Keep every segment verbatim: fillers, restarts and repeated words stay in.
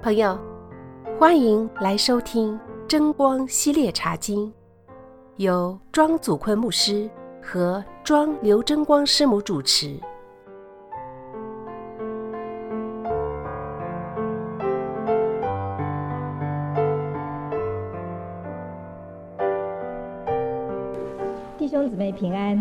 朋友，欢迎来收听真光系列茶经，由庄祖坤牧师和庄刘真光师母主持。 弟兄姊妹平安。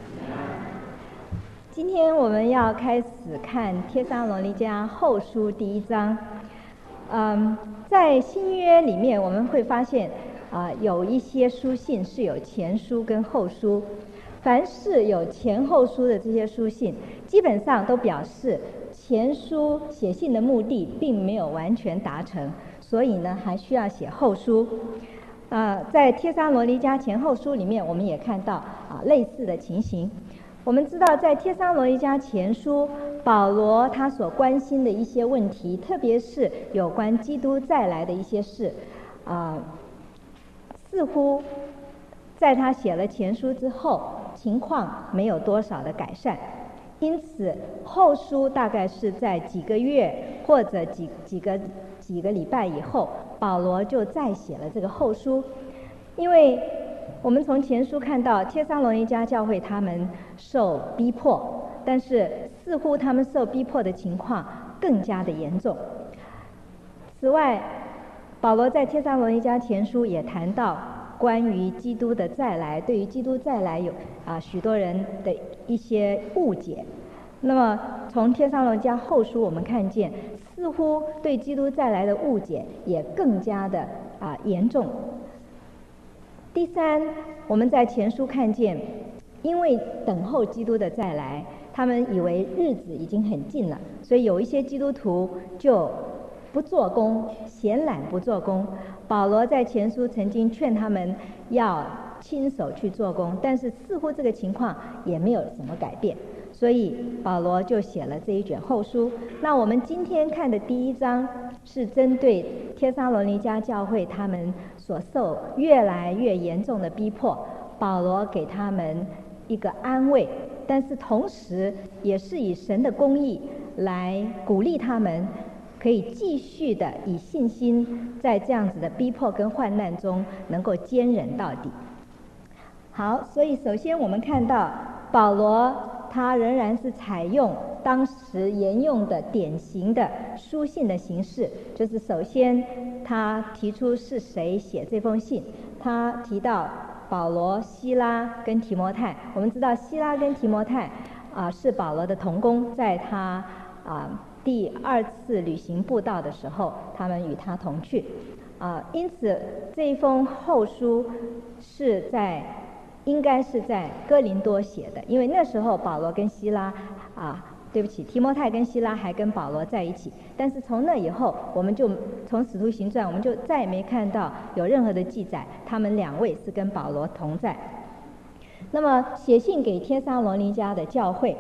今天我们要开始看帖撒罗尼迦后书第一章。嗯，在新约里面我们会发现啊、呃，有一些书信是有前书跟后书。凡是有前后书的这些书信，基本上都表示前书写信的目的并没有完全达成，所以呢还需要写后书。呃，在帖撒罗尼迦前后书里面，我们也看到啊类似的情形。我们知道，在帖撒罗尼迦前书，保罗他所关心的一些问题，特别是有关基督再来的一些事，啊、呃，似乎在他写了前书之后，情况没有多少的改善。因此，后书大概是在几个月或者几几个几个礼拜以后，保罗就再写了这个后书。因为我们从前书看到帖撒罗尼迦教会他们受逼迫，但是似乎他们受逼迫的情况更加的严重。此外，保罗在帖撒罗尼迦前书也谈到关于基督的再来，对于基督再来有啊许多人的一些误解。那么从帖撒罗尼迦后书我们看见，似乎对基督再来的误解也更加的啊严重。第三，我们在前书看见，因为等候基督的再来，他们以为日子已经很近了，所以有一些基督徒就不做工，闲懒不做工。保罗在前书曾经劝他们要亲手去做工，但是似乎这个情况也没有什么改变，所以保罗就写了这一卷后书。那我们今天看的第一章是针对帖撒罗尼迦教会他们所受越来越严重的逼迫，保罗给他们一个安慰，但是同时也是以神的公义来鼓励他们，可以继续的以信心在这样子的逼迫跟患难中能够坚忍到底。好，所以首先我们看到保罗他仍然是采用当时沿用的典型的书信的形式，就是首先他提出是谁写这封信，他提到保罗、西拉跟提摩太。我们知道西拉跟提摩太啊、呃、是保罗的同工，在他啊、呃、第二次旅行布道的时候，他们与他同去啊、呃，因此这一封后书是在应该是在哥林多写的，因为那时候保罗跟西拉啊，对不起，提摩太跟西拉还跟保罗在一起，但是从那以后，我们就从使徒行传我们就再也没看到有任何的记载，他们两位是跟保罗同在。那么写信给帖撒罗尼迦的教会，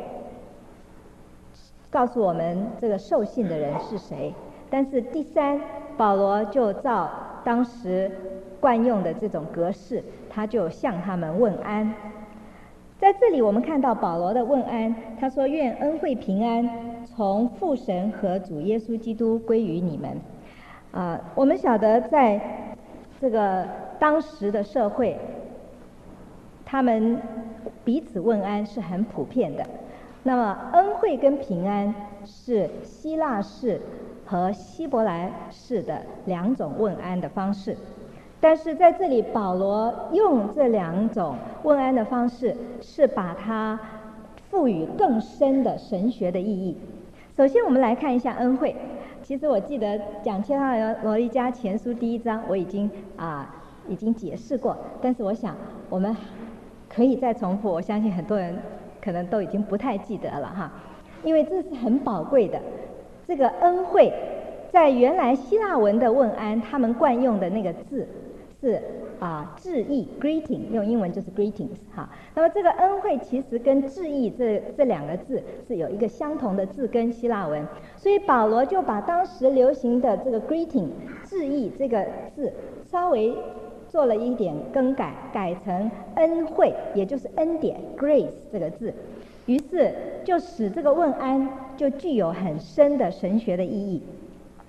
告诉我们这个受信的人是谁。但是第三，保罗就照当时惯用的这种格式，他就向他们问安。在这里我们看到保罗的问安，他说：愿恩惠平安从父神和主耶稣基督归于你们。啊、呃，我们晓得在这个当时的社会，他们彼此问安是很普遍的。那么恩惠跟平安是希腊式和希伯来式的两种问安的方式，但是在这里保罗用这两种问安的方式，是把它赋予更深的神学的意义。首先我们来看一下恩惠。其实我记得讲帖撒罗尼迦前书第一章我已经啊、呃、已经解释过，但是我想我们可以再重复，我相信很多人可能都已经不太记得了哈，因为这是很宝贵的。这个恩惠在原来希腊文的问安，他们惯用的那个字是啊致意 greeting， 用英文就是 greetings 哈。那么这个恩惠其实跟致意这这两个字是有一个相同的字根，希腊文，所以保罗就把当时流行的这个 greeting 致意这个字稍微做了一点更改，改成恩惠，也就是恩典 grace 这个字，于是就使这个问安就具有很深的神学的意义。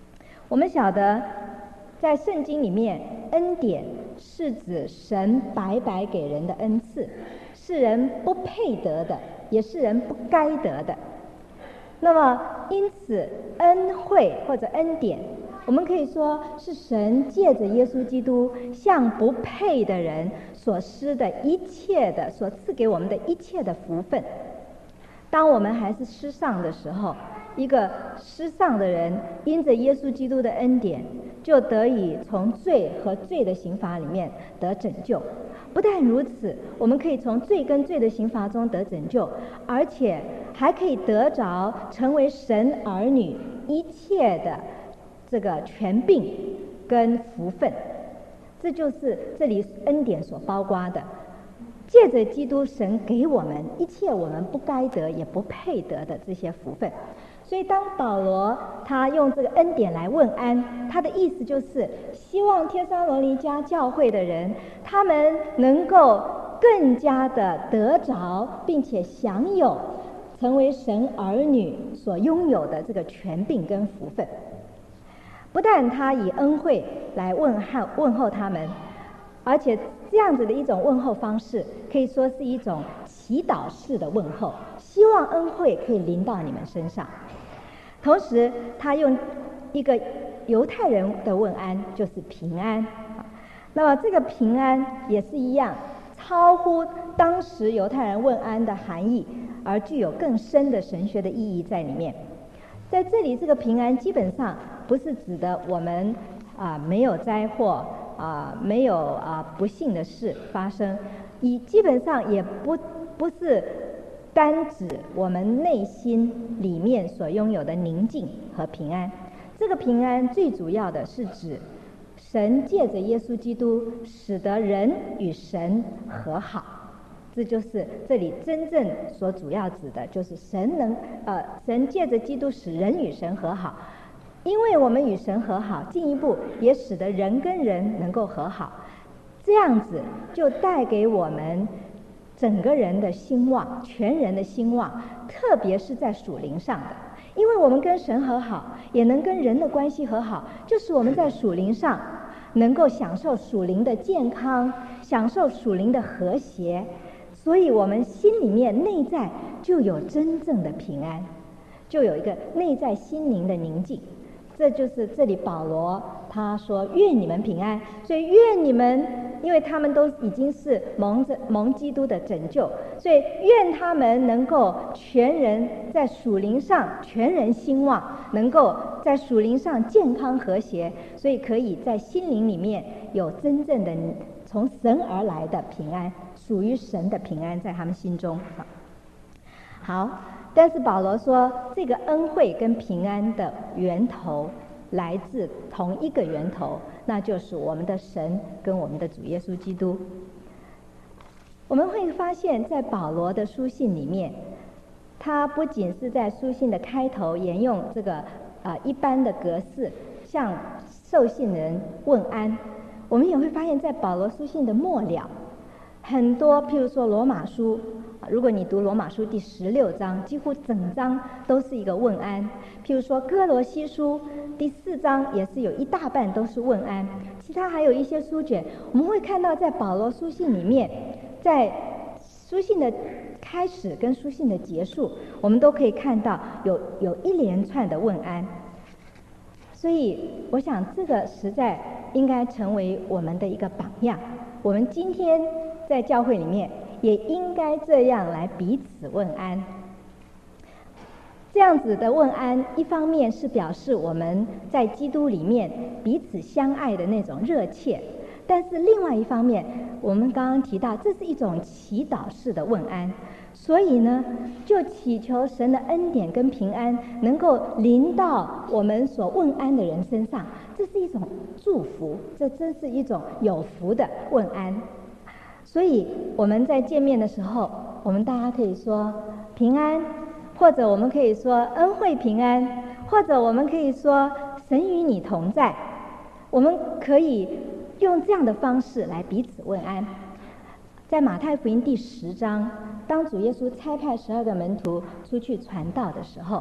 我们晓得，在圣经里面，恩典是指神白白给人的恩赐，是人不配得的，也是人不该得的。那么，因此恩惠或者恩典，我们可以说是神借着耶稣基督向不配的人所施的一切的，所赐给我们的一切的福分。当我们还是失丧的时候，一个失丧的人因着耶稣基督的恩典，就得以从罪和罪的刑罚里面得拯救。不但如此，我们可以从罪跟罪的刑罚中得拯救，而且还可以得着成为神儿女一切的这个权柄跟福分。这就是这里恩典所包括的，借着基督，神给我们一切我们不该得也不配得的这些福分。所以当保罗他用这个恩典来问安，他的意思就是希望帖撒罗尼迦教会的人，他们能够更加的得着并且享有成为神儿女所拥有的这个权柄跟福分。不但他以恩惠来问候问候他们，而且这样子的一种问候方式可以说是一种祈祷式的问候，希望恩惠可以临到你们身上。同时他用一个犹太人的问安，就是平安。那么这个平安也是一样，超乎当时犹太人问安的含义，而具有更深的神学的意义在里面。在这里，这个平安基本上不是指的我们啊、呃、没有灾祸啊、呃、没有啊、呃、不幸的事发生，以基本上也不不是单指我们内心里面所拥有的宁静和平安。这个平安最主要的是指神借着耶稣基督使得人与神和好，这就是这里真正所主要指的，就是神能呃神借着基督使人与神和好，因为我们与神和好，进一步也使得人跟人能够和好，这样子就带给我们整个人的兴旺，全人的兴旺，特别是在属灵上的。因为我们跟神和好，也能跟人的关系和好，就是我们在属灵上能够享受属灵的健康，享受属灵的和谐，所以我们心里面内在就有真正的平安，就有一个内在心灵的宁静。这就是这里保罗他说愿你们平安，所以愿你们，因为他们都已经是蒙着蒙基督的拯救，所以愿他们能够全人在属灵上全人兴旺，能够在属灵上健康和谐，所以可以在心灵里面有真正的从神而来的平安，属于神的平安在他们心中。好，但是保罗说这个恩惠跟平安的源头来自同一个源头，那就是我们的神跟我们的主耶稣基督。我们会发现在保罗的书信里面，他不仅是在书信的开头沿用这个呃一般的格式向受信人问安，我们也会发现在保罗书信的末了，很多譬如说罗马书，如果你读罗马书第十六章，几乎整章都是一个问安。譬如说哥罗西书第四章也是有一大半都是问安，其他还有一些书卷，我们会看到在保罗书信里面，在书信的开始跟书信的结束，我们都可以看到有有一连串的问安。所以我想这个实在应该成为我们的一个榜样，我们今天在教会里面也应该这样来彼此问安。这样子的问安，一方面是表示我们在基督里面彼此相爱的那种热切，但是另外一方面，我们刚刚提到这是一种祈祷式的问安，所以呢，就祈求神的恩典跟平安能够临到我们所问安的人身上，这是一种祝福，这真是一种有福的问安。所以我们在见面的时候，我们大家可以说平安，或者我们可以说恩惠平安，或者我们可以说神与你同在，我们可以用这样的方式来彼此问安。在马太福音第十章，当主耶稣差派十二个门徒出去传道的时候，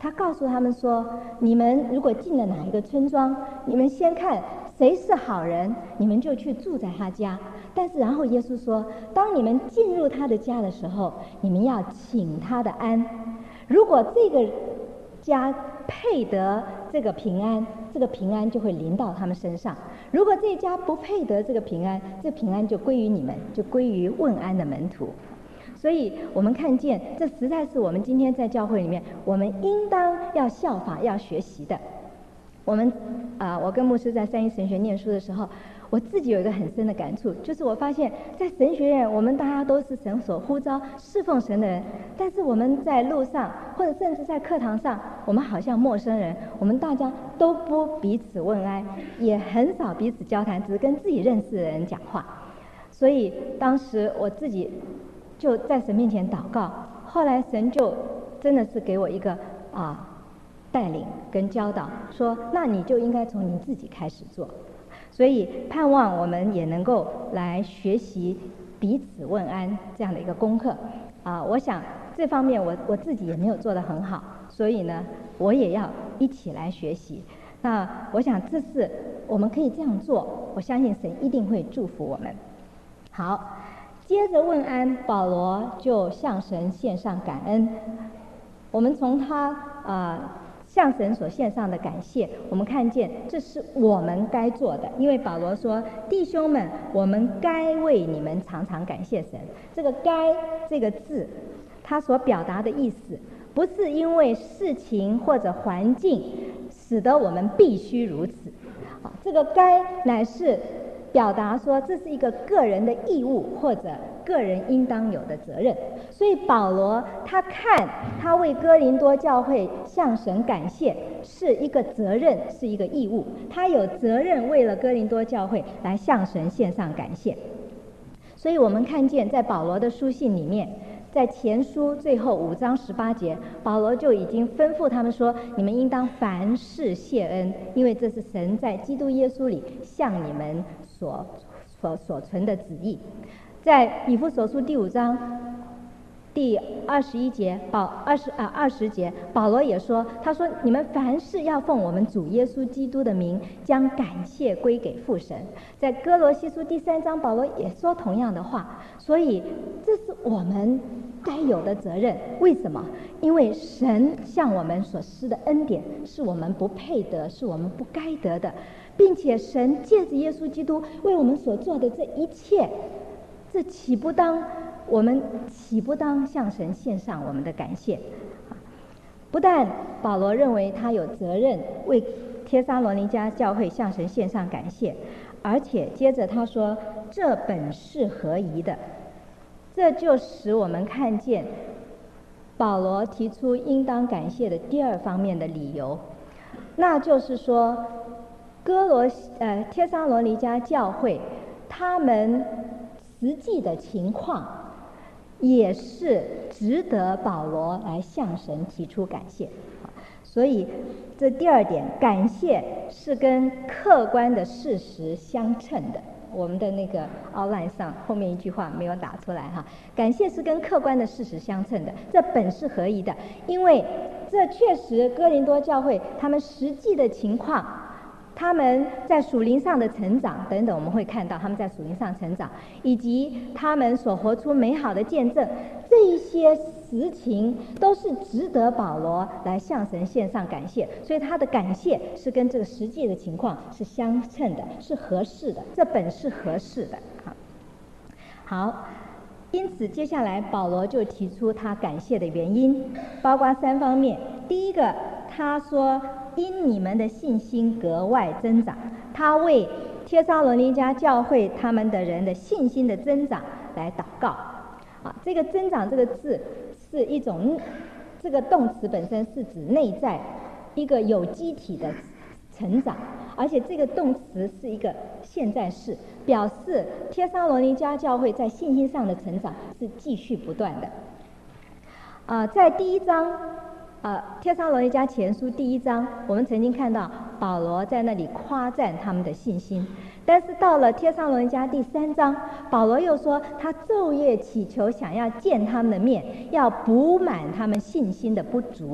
他告诉他们说，你们如果进了哪一个村庄，你们先看谁是好人，你们就去住在他家。但是然后耶稣说，当你们进入他的家的时候，你们要请他的安。如果这个家配得这个平安，这个平安就会临到他们身上；如果这家不配得这个平安，这平安就归于你们，就归于问安的门徒。所以我们看见，这实在是我们今天在教会里面，我们应当要效法、要学习的。我们啊、呃，我跟牧师在三一神学念书的时候，我自己有一个很深的感触，就是我发现，在神学院，我们大家都是神所呼召侍奉神的人，但是我们在路上，或者甚至在课堂上，我们好像陌生人，我们大家都不彼此问安，也很少彼此交谈，只是跟自己认识的人讲话。所以当时我自己就在神面前祷告，后来神就真的是给我一个啊带领跟教导，说那你就应该从你自己开始做。所以盼望我们也能够来学习彼此问安这样的一个功课啊。我想这方面我我自己也没有做得很好，所以呢我也要一起来学习。那我想这是我们可以这样做，我相信神一定会祝福我们。好，接着问安，保罗就向神献上感恩。我们从他啊、呃、向神所献上的感谢，我们看见这是我们该做的，因为保罗说：“弟兄们，我们该为你们常常感谢神。”这个“该”这个字，它所表达的意思，不是因为事情或者环境使得我们必须如此，啊，这个“该”乃是表达说这是一个个人的义务或者个人应当有的责任。所以保罗他看他为哥林多教会向神感谢是一个责任，是一个义务，他有责任为了哥林多教会来向神献上感谢。所以我们看见在保罗的书信里面，在前书最后五章十八节，保罗就已经吩咐他们说，你们应当凡事谢恩，因为这是神在基督耶稣里向你们所所所存的旨意。在以弗所书第五章第二十一节，保二十啊二十节，保罗也说，他说你们凡事要奉我们主耶稣基督的名，将感谢归给父神。在哥罗西书第三章，保罗也说同样的话。所以这是我们该有的责任。为什么？因为神向我们所施的恩典是我们不配得，是我们不该得的，并且神借着耶稣基督为我们所做的这一切，这岂不当我们岂不当向神献上我们的感谢？不但保罗认为他有责任为帖撒罗尼迦教会向神献上感谢，而且接着他说，这本是合宜的。这就使我们看见保罗提出应当感谢的第二方面的理由，那就是说哥罗呃帖撒罗尼迦教会他们实际的情况也是值得保罗来向神提出感谢。所以这第二点，感谢是跟客观的事实相称的。我们的那个 outline 上后面一句话没有打出来哈，感谢是跟客观的事实相称的，这本是合宜的，因为这确实哥林多教会他们实际的情况，他们在属灵上的成长等等，我们会看到他们在属灵上成长，以及他们所活出美好的见证，这一些实情都是值得保罗来向神献上感谢。所以他的感谢是跟这个实际的情况是相称的，是合适的，这本是合适的。好，因此接下来保罗就提出他感谢的原因，包括三方面。第一个，他说因你们的信心格外增长，他为帖撒罗尼迦教会他们的人的信心的增长来祷告。啊，这个增长这个字是一种，这个动词本身是指内在一个有机体的成长，而且这个动词是一个现在式，表示帖撒罗尼迦教会在信心上的成长是继续不断的。啊，在第一章呃，帖撒罗尼迦前书第一章，我们曾经看到保罗在那里夸赞他们的信心，但是到了帖撒罗尼迦第三章，保罗又说他昼夜祈求想要见他们的面，要补满他们信心的不足。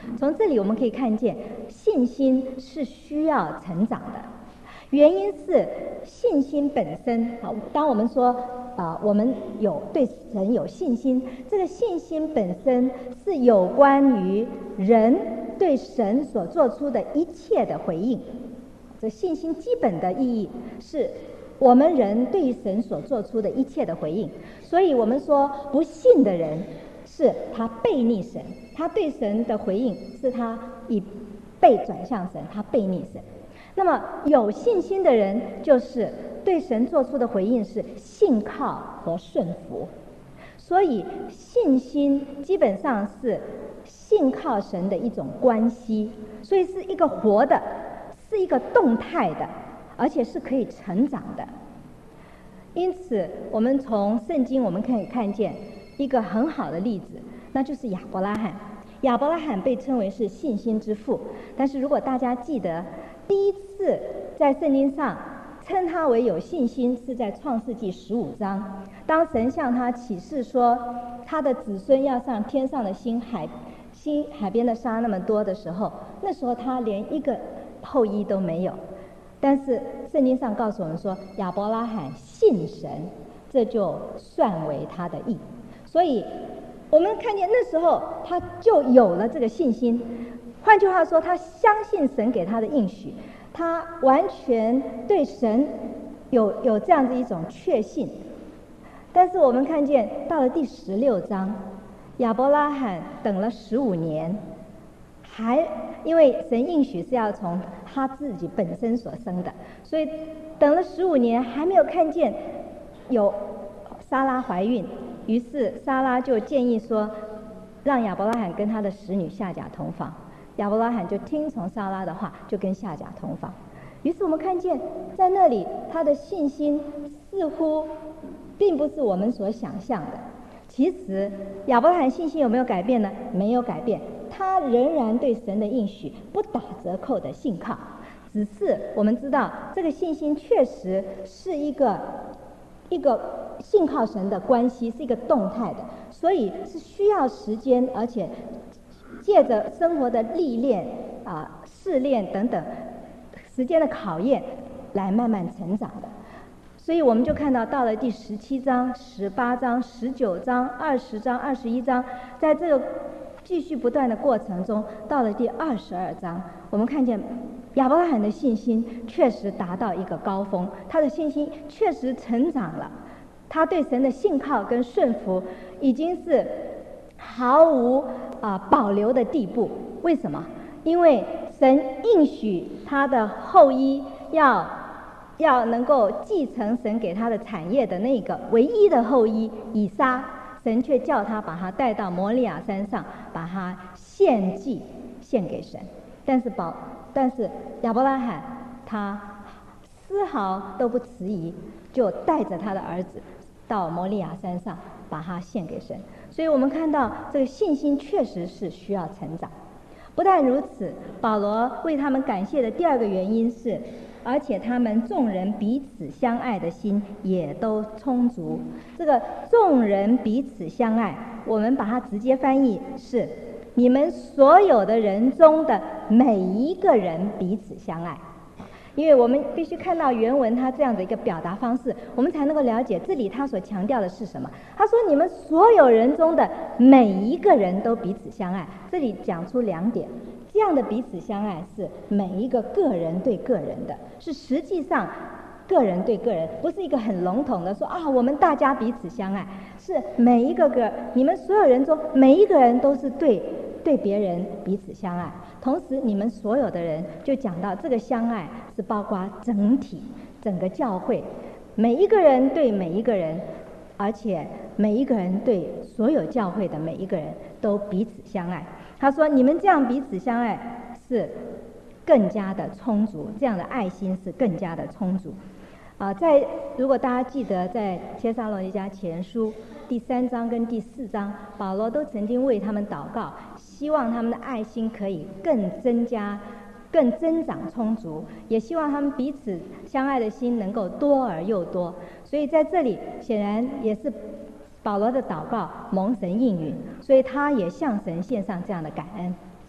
从这里我们可以看见，信心是需要成长的。原因是信心本身啊，当我们说啊、呃，我们有对神有信心，这个信心本身是有关于人对神所做出的一切的回应。这信心基本的意义是我们人对于神所做出的一切的回应。所以我们说不信的人是他背逆神，他对神的回应是他以背转向神，他背逆神。那么有信心的人就是对神做出的回应是信靠和顺服。所以信心基本上是信靠神的一种关系，所以是一个活的，是一个动态的，而且是可以成长的。因此我们从圣经我们可以看见一个很好的例子，那就是亚伯拉罕。亚伯拉罕被称为是信心之父，但是如果大家记得，第一次在圣经上称他为有信心是在创世纪十五章，当神向他启示说他的子孙要像天上的星海星海边的沙那么多的时候，那时候他连一个后裔都没有。但是圣经上告诉我们说，亚伯拉罕信神，这就算为他的义。所以我们看见那时候他就有了这个信心，换句话说，他相信神给他的应许，他完全对神有有这样子一种确信。但是我们看见到了第十六章，亚伯拉罕等了十五年，还因为神应许是要从他自己本身所生的，所以等了十五年还没有看见有撒拉怀孕。于是撒拉就建议说，让亚伯拉罕跟他的使女夏甲同房。亚伯拉罕就听从撒拉的话，就跟夏甲同房。于是我们看见在那里他的信心似乎并不是我们所想象的。其实亚伯拉罕信心有没有改变呢？没有改变，他仍然对神的应许不打折扣的信靠。只是我们知道这个信心确实是一个一个信靠神的关系，是一个动态的，所以是需要时间，而且借着生活的历练啊、试炼等等时间的考验来慢慢成长的。所以我们就看到到了第十七章、十八章、十九章、二十章、二十一章，在这个继续不断的过程中，到了第二十二章，我们看见亚伯拉罕的信心确实达到一个高峰，他的信心确实成长了，他对神的信靠跟顺服已经是毫无啊、呃、保留的地步。为什么？因为神应许他的后裔要要能够继承神给他的产业的那个唯一的后裔以撒，神却叫他把他带到摩利亚山上，把他献祭献给神。但是保但是亚伯拉罕他丝毫都不迟疑，就带着他的儿子到摩利亚山上把他献给神。所以我们看到这个信心确实是需要成长。不但如此，保罗为他们感谢的第二个原因是，而且他们众人彼此相爱的心也都充足。这个众人彼此相爱，我们把它直接翻译是你们所有的人中的每一个人彼此相爱。因为我们必须看到原文它这样的一个表达方式，我们才能够了解这里他所强调的是什么。他说你们所有人中的每一个人都彼此相爱，这里讲出两点，这样的彼此相爱是每一个个人对个人的，是实际上个人对个人，不是一个很笼统的说啊我们大家彼此相爱，是每一个个你们所有人中每一个人都是对对别人彼此相爱。同时你们所有的人就讲到这个相爱是包括整体整个教会，每一个人对每一个人，而且每一个人对所有教会的每一个人都彼此相爱。他说你们这样彼此相爱是更加的充足，这样的爱心是更加的充足啊、呃，在如果大家记得在帖撒罗尼迦前书第三章跟第四章，保罗都曾经为他们祷告，希望他们的爱心可以更增加更增长充足，也希望他们彼此相爱的心能够多而又多。所以在这里显然也是保罗的祷告蒙神应允，所以他也向神献上这样的感恩。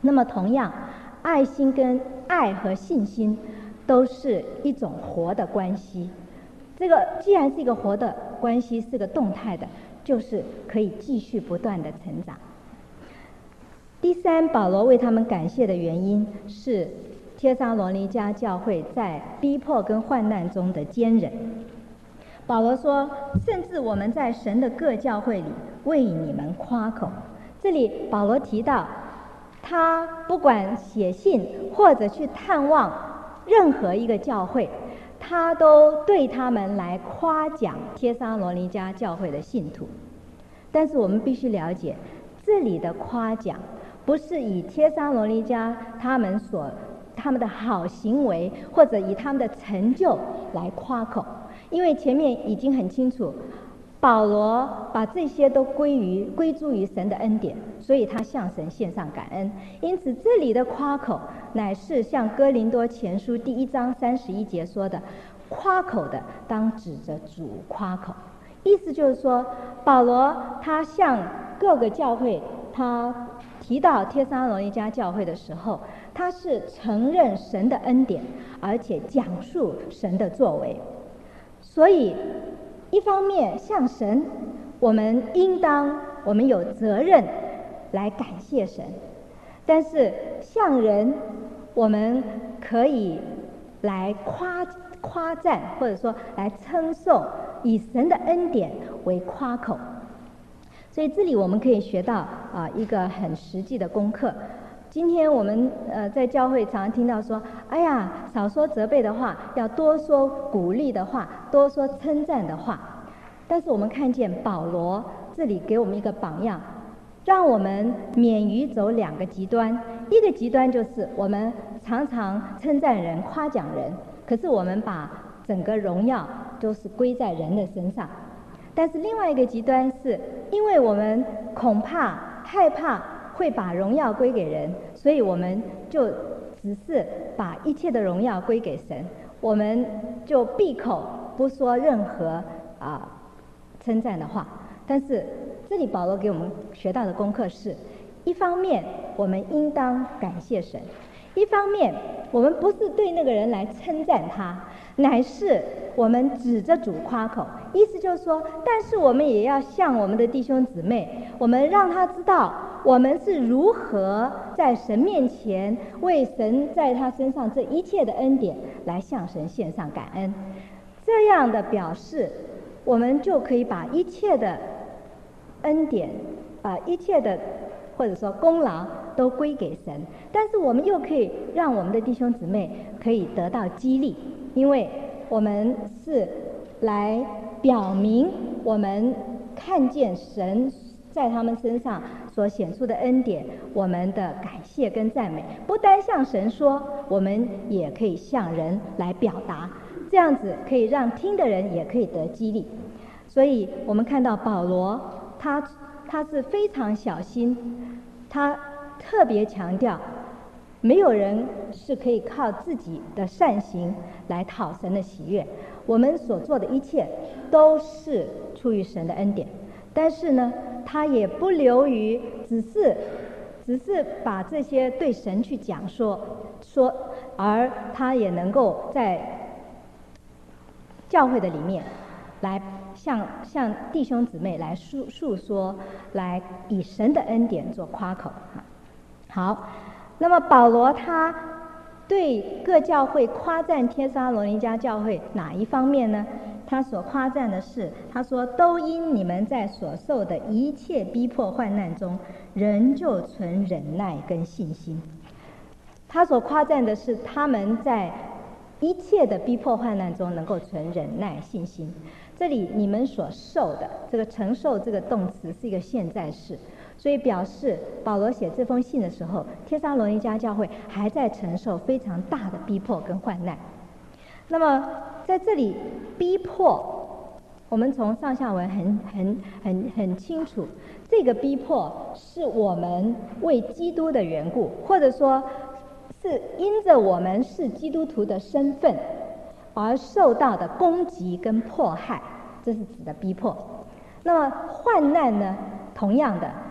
那么同样，爱心跟爱和信心都是一种活的关系。这个既然是一个活的关系，是个动态的，就是可以继续不断的成长。第三，保罗为他们感谢的原因是帖撒罗尼迦教会在逼迫跟患难中的坚忍。保罗说，甚至我们在神的各教会里为你们夸口。这里保罗提到，他不管写信或者去探望任何一个教会，他都对他们来夸奖帖撒罗尼迦教会的信徒。但是我们必须了解，这里的夸奖不是以帖撒罗尼迦他们所他们的好行为或者以他们的成就来夸口，因为前面已经很清楚，保罗把这些都归于归诸于神的恩典，所以他向神献上感恩。因此这里的夸口乃是像哥林多前书第一章三十一节说的，夸口的当指着主夸口。意思就是说，保罗他向各个教会，他提到帖撒罗尼迦教会的时候，他是承认神的恩典，而且讲述神的作为。所以一方面向神，我们应当我们有责任来感谢神，但是向人我们可以来夸夸赞，或者说来称颂，以神的恩典为夸口。所以这里我们可以学到啊一个很实际的功课。今天我们呃在教会常常听到说，哎呀，少说责备的话，要多说鼓励的话，多说称赞的话。但是我们看见保罗这里给我们一个榜样，让我们免于走两个极端。一个极端就是我们常常称赞人、夸奖人，可是我们把整个荣耀都是归在人的身上。但是另外一个极端是，因为我们恐怕害怕会把荣耀归给人，所以我们就只是把一切的荣耀归给神，我们就闭口不说任何啊称赞的话。但是这里保罗给我们学到的功课是，一方面我们应当感谢神，一方面我们不是对那个人来称赞他，乃是我们指着主夸口。意思就是说，但是我们也要向我们的弟兄姊妹，我们让他知道我们是如何在神面前为神在他身上这一切的恩典来向神献上感恩。这样的表示，我们就可以把一切的恩典啊、呃，一切的或者说功劳都归给神，但是我们又可以让我们的弟兄姊妹可以得到激励，因为我们是来表明我们看见神在他们身上所显出的恩典，我们的感谢跟赞美，不单向神说，我们也可以向人来表达，这样子可以让听的人也可以得激励。所以我们看到保罗他他是非常小心，他特别强调，没有人是可以靠自己的善行来讨神的喜悦，我们所做的一切都是出于神的恩典。但是呢，他也不流于只是只是把这些对神去讲说说，而他也能够在教会的里面来向向弟兄姊妹来述述说，来以神的恩典做夸口。好，那么保罗他对各教会夸赞帖撒罗尼迦教会哪一方面呢？他所夸赞的是，他说都因你们在所受的一切逼迫患难中，仍旧存忍耐跟信心。他所夸赞的是他们在一切的逼迫患难中能够存忍耐信心。这里你们所受的这个承受这个动词是一个现在式，所以表示保罗写这封信的时候，帖撒罗尼迦教会还在承受非常大的逼迫跟患难。那么在这里逼迫，我们从上下文很很很很清楚，这个逼迫是我们为基督的缘故，或者说是因着我们是基督徒的身份而受到的攻击跟迫害，这是指的逼迫。那么患难呢，同样的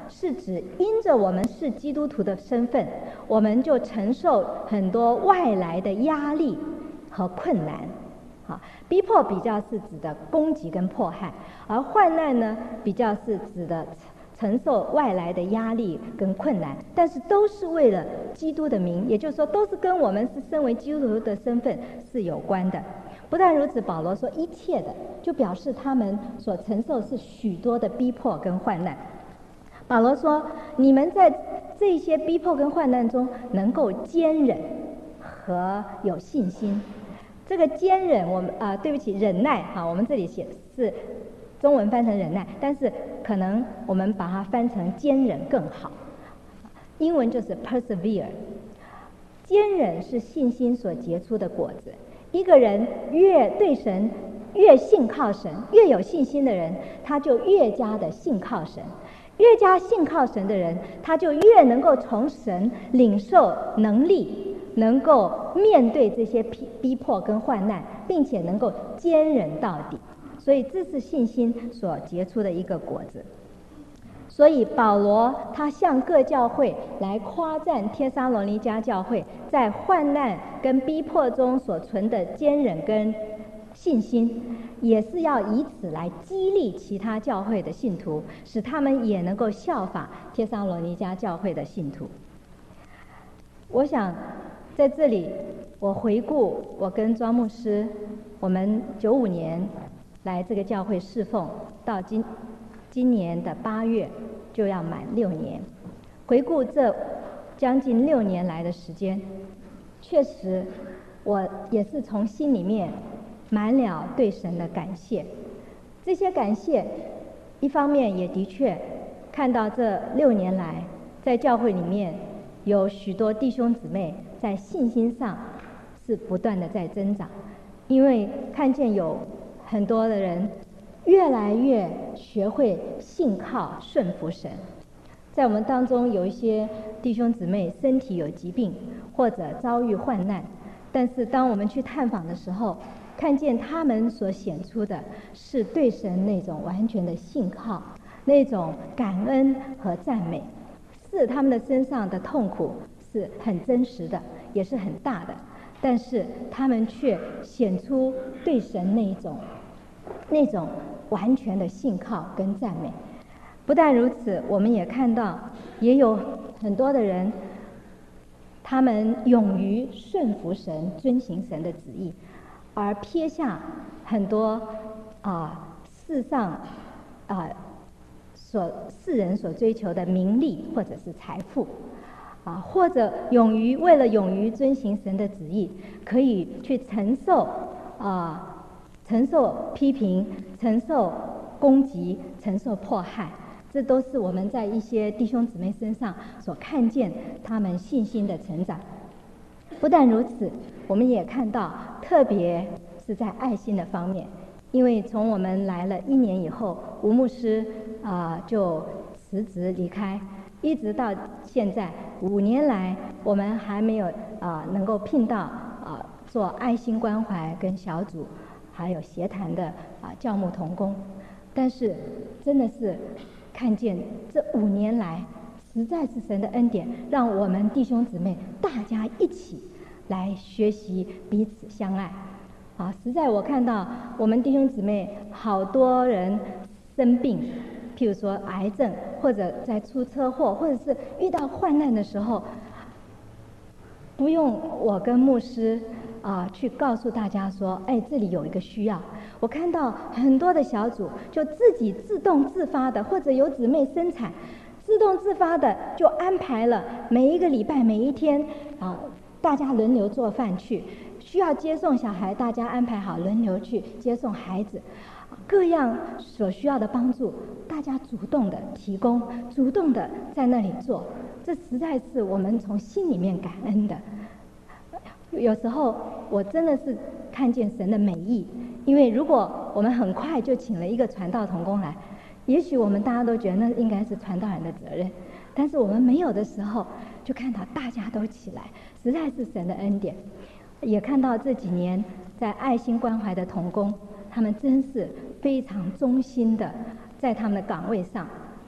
是指因着我们是基督徒的身份，我们就承受很多外来的压力和困难。好，逼迫比较是指的攻击跟迫害，而患难呢，比较是指的承受外来的压力跟困难，但是都是为了基督的名，也就是说，都是跟我们是身为基督徒的身份是有关的。不但如此，保罗说一切的，就表示他们所承受是许多的逼迫跟患难。保罗说，你们在这些逼迫跟患难中能够坚忍和有信心。这个坚忍，我们啊、呃，对不起，忍耐哈，我们这里写是中文翻成忍耐，但是可能我们把它翻成坚忍更好。英文就是 persevere。坚忍是信心所结出的果子。一个人越对神越信靠神，越有信心的人，他就越加的信靠神。越加信靠神的人，他就越能够从神领受能力，能够面对这些逼迫跟患难，并且能够坚忍到底。所以这是信心所结出的一个果子。所以保罗他向各教会来夸赞帖撒罗尼迦教会在患难跟逼迫中所存的坚忍跟信心，也是要以此来激励其他教会的信徒，使他们也能够效法帖撒罗尼迦教会的信徒。我想在这里我回顾我跟庄牧师，我们九五年来这个教会侍奉，到今今年的八月就要满六年。回顾这将近六年来的时间，确实我也是从心里面满了对神的感谢。这些感谢一方面也的确看到这六年来在教会里面有许多弟兄姊妹在信心上是不断的在增长，因为看见有很多的人越来越学会信靠顺服神。在我们当中有一些弟兄姊妹身体有疾病或者遭遇患难，但是当我们去探访的时候，看见他们所显出的是对神那种完全的信靠，那种感恩和赞美，是他们的身上的痛苦是很真实的，也是很大的，但是他们却显出对神那种那种完全的信靠跟赞美。不但如此，我们也看到也有很多的人，他们勇于顺服神，遵行神的旨意，而撇下很多啊世上啊所世人所追求的名利或者是财富啊，或者勇于为了勇于遵行神的旨意，可以去承受啊承受批评，承受攻击，承受迫害。这都是我们在一些弟兄姊妹身上所看见他们信心的成长。不但如此，我们也看到，特别是在爱心的方面，因为从我们来了一年以后，吴牧师啊、呃、就辞职离开，一直到现在五年来，我们还没有啊、呃、能够聘到啊、呃、做爱心关怀跟小组，还有协谈的啊、呃、教牧同工。但是真的是看见这五年来，实在是神的恩典，让我们弟兄姊妹大家一起来学习彼此相爱。啊，实在我看到我们弟兄姊妹好多人生病，譬如说癌症，或者在出车祸，或者是遇到患难的时候，不用我跟牧师啊、呃、去告诉大家说，哎，这里有一个需要。我看到很多的小组就自己自动自发的，或者有姊妹生产，自动自发的就安排了每一个礼拜每一天啊、呃，大家轮流做饭去，需要接送小孩，大家安排好轮流去接送孩子，各样所需要的帮助，大家主动的提供，主动的在那里做，这实在是我们从心里面感恩的。有时候我真的是看见神的美意，因为如果我们很快就请了一个传道同工来，也许我们大家都觉得那应该是传道人的责任，但是我们没有的时候，就看到大家都起来，实在是神的恩典。也看到这几年在爱心关怀的同工，他们真是非常忠心的在他们的岗位上，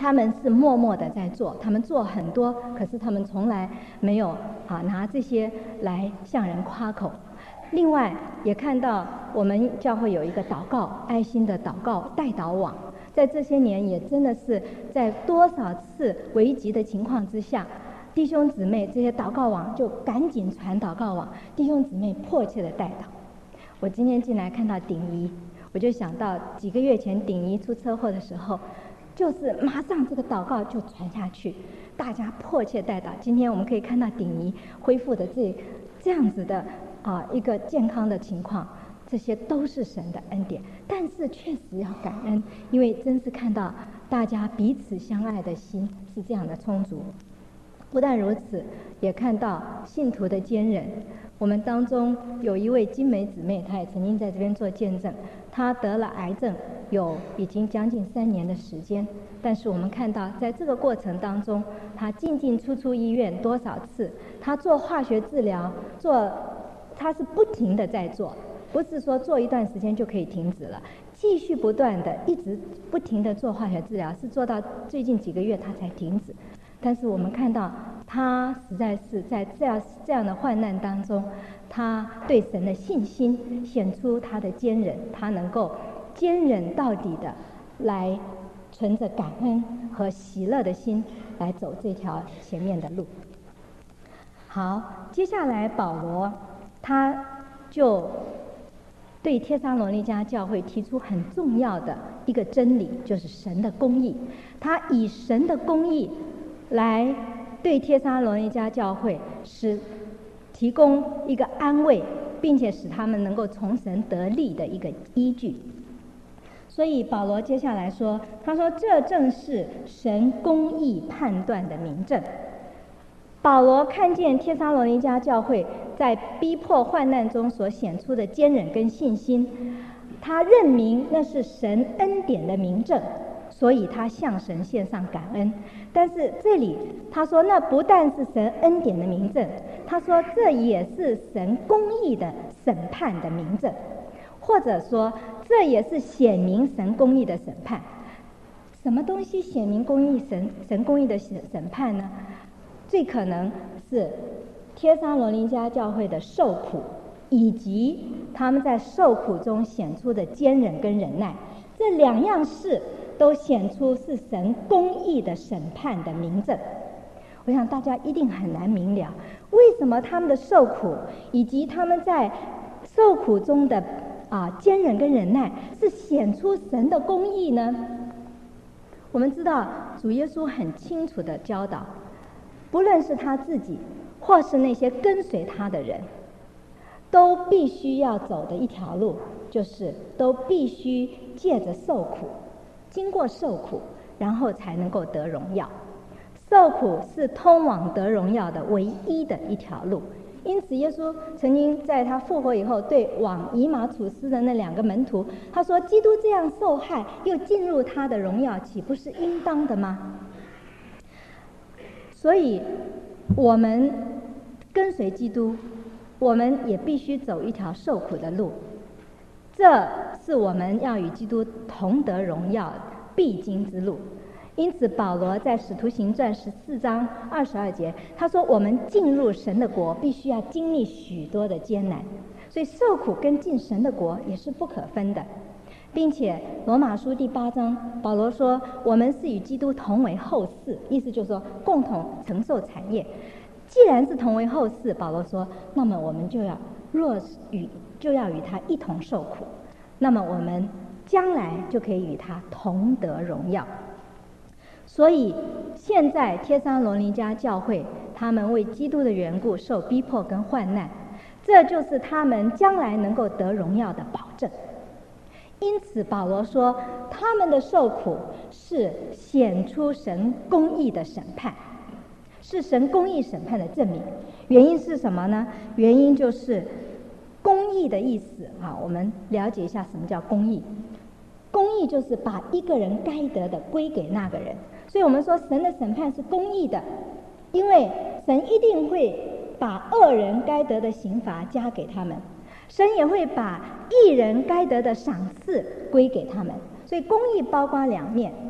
他们是默默的在做，他们做很多，可是他们从来没有啊拿这些来向人夸口。另外也看到我们教会有一个祷告爱心的祷告代祷网，在这些年也真的是在多少次危急的情况之下，弟兄姊妹这些祷告网就赶紧传祷告网，弟兄姊妹迫切的代祷。我今天进来看到鼎仪，我就想到几个月前鼎仪出车祸的时候，就是马上这个祷告就传下去，大家迫切代祷。今天我们可以看到鼎仪恢复的这这样子的啊一个健康的情况，这些都是神的恩典。但是确实要感恩，因为真是看到大家彼此相爱的心是这样的充足。不但如此，也看到信徒的坚忍。我们当中有一位金梅姊妹，她也曾经在这边做见证，她得了癌症，有已经将近三年的时间。但是我们看到，在这个过程当中，她进进出出医院多少次，她做化学治疗，做她是不停的在做，不是说做一段时间就可以停止了，继续不断的一直不停的做化学治疗，是做到最近几个月她才停止。但是我们看到他实在是在这样这样的患难当中，他对神的信心显出他的坚忍，他能够坚忍到底的来存着感恩和喜乐的心来走这条前面的路。好，接下来保罗他就对帖撒罗尼迦教会提出很重要的一个真理，就是神的公义。他以神的公义来对帖撒罗尼迦教会使提供一个安慰，并且使他们能够从神得力的一个依据。所以保罗接下来说，他说这正是神公义判断的明证。保罗看见帖撒罗尼迦教会在逼迫患难中所显出的坚忍跟信心，他认明那是神恩典的明证，所以他向神献上感恩。但是这里他说，那不但是神恩典的明证，他说这也是神公义的审判的明证，或者说这也是显明神公义的审判。什么东西显明公义神神公义的审审判呢？最可能是帖撒罗尼迦教会的受苦，以及他们在受苦中显出的坚忍跟忍耐，这两样事都显出是神公义的审判的明证。我想大家一定很难明了，为什么他们的受苦以及他们在受苦中的啊坚忍跟忍耐是显出神的公义呢？我们知道主耶稣很清楚的教导，不论是他自己或是那些跟随他的人，都必须要走的一条路，就是都必须借着受苦，经过受苦，然后才能够得荣耀。受苦是通往得荣耀的唯一的一条路。因此耶稣曾经在他复活以后对往以马忤斯的那两个门徒，他说，基督这样受害又进入他的荣耀，岂不是应当的吗？所以我们跟随基督，我们也必须走一条受苦的路，这是我们要与基督同得荣耀必经之路。因此保罗在使徒行传十四章二十二节他说，我们进入神的国必须要经历许多的艰难，所以受苦跟进神的国也是不可分的。并且罗马书第八章保罗说，我们是与基督同为后嗣，意思就是说共同承受产业。既然是同为后嗣，保罗说，那么我们就要若与就要与他一同受苦，那么我们将来就可以与他同得荣耀。所以现在帖撒罗尼迦教会他们为基督的缘故受逼迫跟患难，这就是他们将来能够得荣耀的保证。因此保罗说，他们的受苦是显出神公义的审判，是神公义审判的证明。原因是什么呢？原因就是公义的意思啊，我们了解一下什么叫公义。公义就是把一个人该得的归给那个人，所以我们说神的审判是公义的，因为神一定会把恶人该得的刑罚加给他们，神也会把义人该得的赏赐归给他们。所以公义包括两面啊，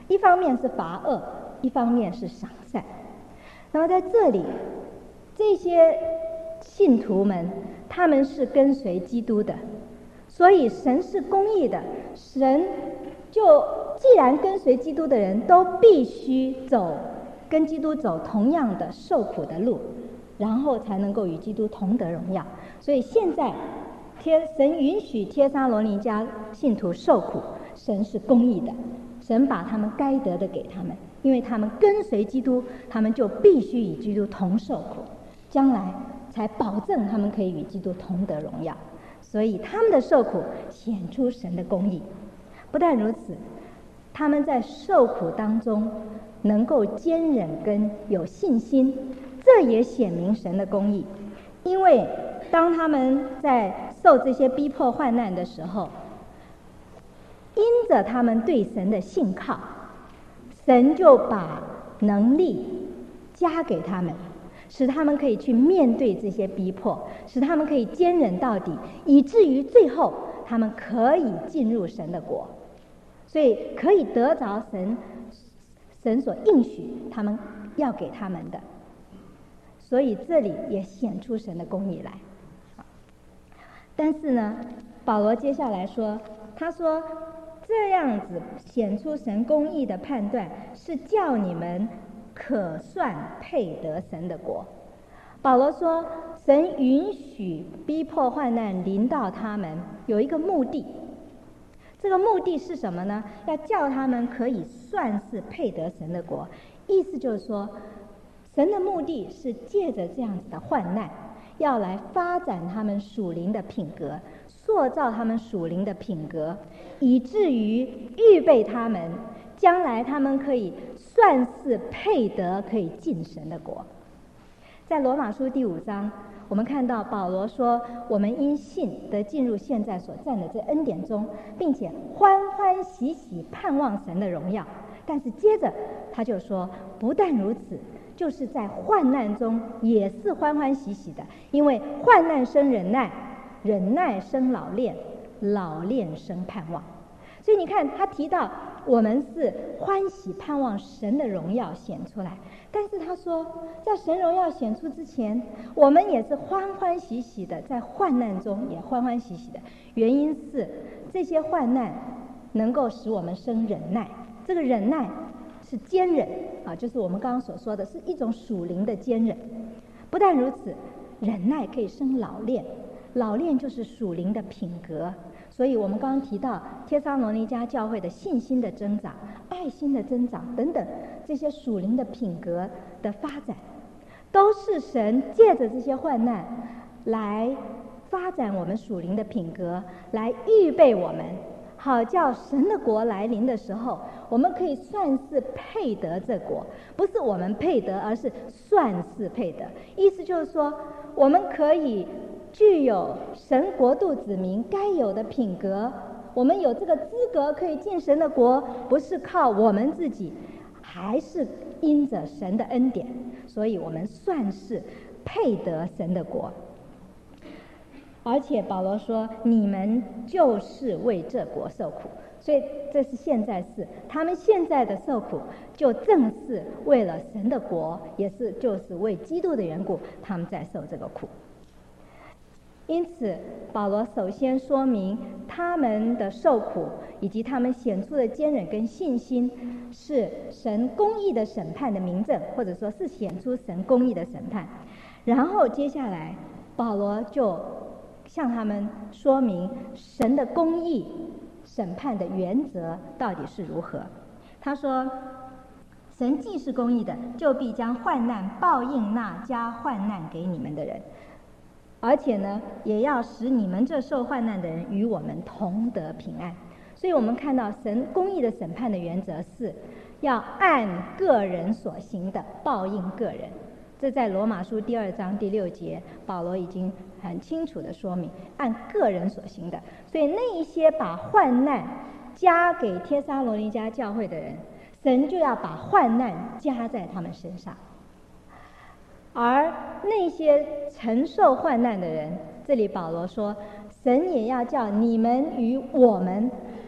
一方面是罚恶，一方面是赏善。那么在这里，这些信徒们他们是跟随基督的，所以神是公义的，神就既然跟随基督的人都必须走跟基督走同样的受苦的路，然后才能够与基督同得荣耀。所以现在帖神允许帖撒罗尼迦信徒受苦，神是公义的，神把他们该得的给他们，因为他们跟随基督，他们就必须与基督同受苦，将来才保证他们可以与基督同得荣耀。所以他们的受苦显出神的公义。不但如此，他们在受苦当中能够坚忍跟有信心，这也显明神的公义。因为当他们在受这些逼迫患难的时候，因着他们对神的信靠，神就把能力加给他们，使他们可以去面对这些逼迫，使他们可以坚忍到底，以至于最后他们可以进入神的国，所以可以得着神神所应许他们要给他们的。所以这里也显出神的公义来。但是呢，保罗接下来说，他说这样子显出神公义的判断，是叫你们可算配得神的国。保罗说，神允许逼迫患难临到他们，有一个目的。这个目的是什么呢？要叫他们可以算是配得神的国。意思就是说，神的目的是借着这样子的患难，要来发展他们属灵的品格，塑造他们属灵的品格，以至于预备他们将来他们可以算是配得可以进神的国。在罗马书第五章，我们看到保罗说，我们因信得进入现在所占的这恩典中，并且欢欢喜喜盼望神的荣耀。但是接着他就说，不但如此，就是在患难中也是欢欢喜喜的，因为患难生忍耐，忍耐生老练，老练生盼望。所以你看，他提到我们是欢喜盼望神的荣耀显出来，但是他说，在神荣耀显出之前，我们也是欢欢喜喜的，在患难中也欢欢喜喜的。原因是这些患难能够使我们生忍耐，这个忍耐是坚忍啊，就是我们刚刚所说的是一种属灵的坚忍。不但如此，忍耐可以生老练，老练就是属灵的品格。所以我们刚刚提到帖撒罗尼迦教会的信心的增长、爱心的增长等等，这些属灵的品格的发展，都是神借着这些患难来发展我们属灵的品格，来预备我们，好叫神的国来临的时候，我们可以算是配得这国。不是我们配得，而是算是配得。意思就是说，我们可以具有神国度子民该有的品格，我们有这个资格可以进神的国，不是靠我们自己，还是因着神的恩典，所以我们算是配得神的国。而且保罗说，你们就是为这国受苦，所以这是现在事，他们现在的受苦就正是为了神的国，也是就是为基督的缘故，他们在受这个苦。因此保罗首先说明他们的受苦以及他们显出的坚忍跟信心是神公义的审判的明证，或者说是显出神公义的审判。然后接下来保罗就向他们说明神的公义审判的原则到底是如何。他说，神既是公义的，就必将患难报应那加患难给你们的人，而且呢，也要使你们这受患难的人与我们同得平安。所以我们看到神公义的审判的原则是要按个人所行的报应个人。这在罗马书第二章第六节，保罗已经很清楚地说明，按个人所行的。所以那一些把患难加给帖撒罗尼迦教会的人，神就要把患难加在他们身上。而那些承受患难的人，这里保罗说，神也要叫你们与我们